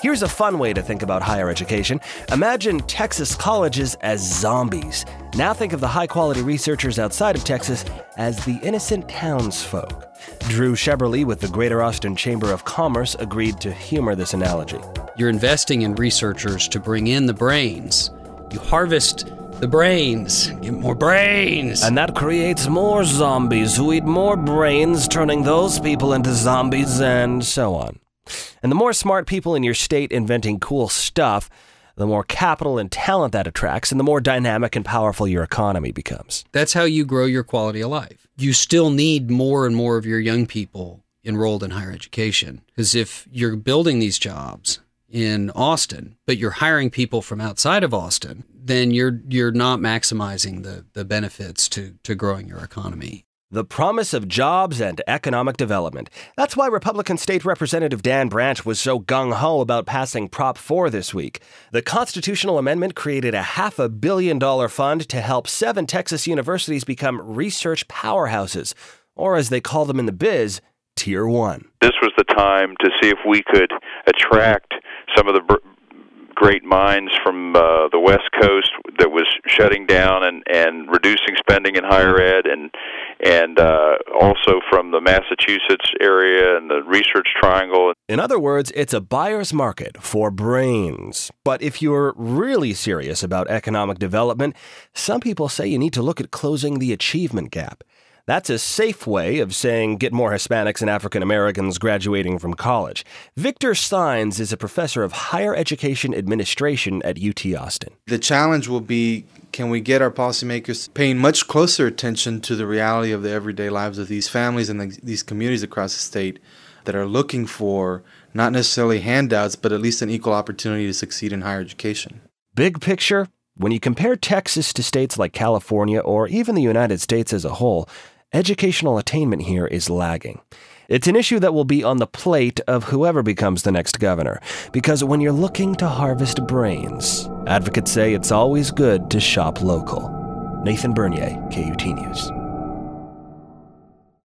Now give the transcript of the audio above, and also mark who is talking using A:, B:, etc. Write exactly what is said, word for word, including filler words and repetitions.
A: Here's a fun way to think about higher education. Imagine Texas colleges as zombies. Now think of the high-quality researchers outside of Texas as the innocent townsfolk. Drew Sheberly with the Greater Austin Chamber of Commerce agreed to humor this analogy.
B: You're investing in researchers to bring in the brains. You harvest the brains, get more brains.
A: And that creates more zombies who eat more brains, turning those people into zombies and so on. And the more smart people in your state inventing cool stuff, the more capital and talent that attracts, and the more dynamic and powerful your economy becomes.
B: That's how you grow your quality of life. You still need more and more of your young people enrolled in higher education. Because if you're building these jobs in Austin, but you're hiring people from outside of Austin, then you're you're not maximizing the, the benefits to, to growing your economy.
A: The promise of jobs and economic development. That's why Republican State Representative Dan Branch was so gung-ho about passing Prop four this week. The constitutional amendment created a half a billion dollar fund to help seven Texas universities become research powerhouses, or as they call them in the biz, Tier one.
C: This was the time to see if we could attract some of the br- great minds from uh, the West Coast that was shutting down and, and reducing spending in higher ed, and and uh, also from the Massachusetts area and the Research Triangle.
A: In other words, it's a buyer's market for brains. But if you're really serious about economic development, some people say you need to look at closing the achievement gap. That's a safe way of saying get more Hispanics and African Americans graduating from college. Victor Steins is a professor of higher education administration at U T Austin.
D: The challenge will be, can we get our policymakers paying much closer attention to the reality of the everyday lives of these families and the, these communities across the state that are looking for not necessarily handouts, but at least an equal opportunity to succeed in higher education.
A: Big picture, when you compare Texas to states like California or even the United States as a whole, educational attainment here is lagging. It's an issue that will be on the plate of whoever becomes the next governor, because when you're looking to harvest brains, advocates say it's always good to shop local. Nathan Bernier, K U T News.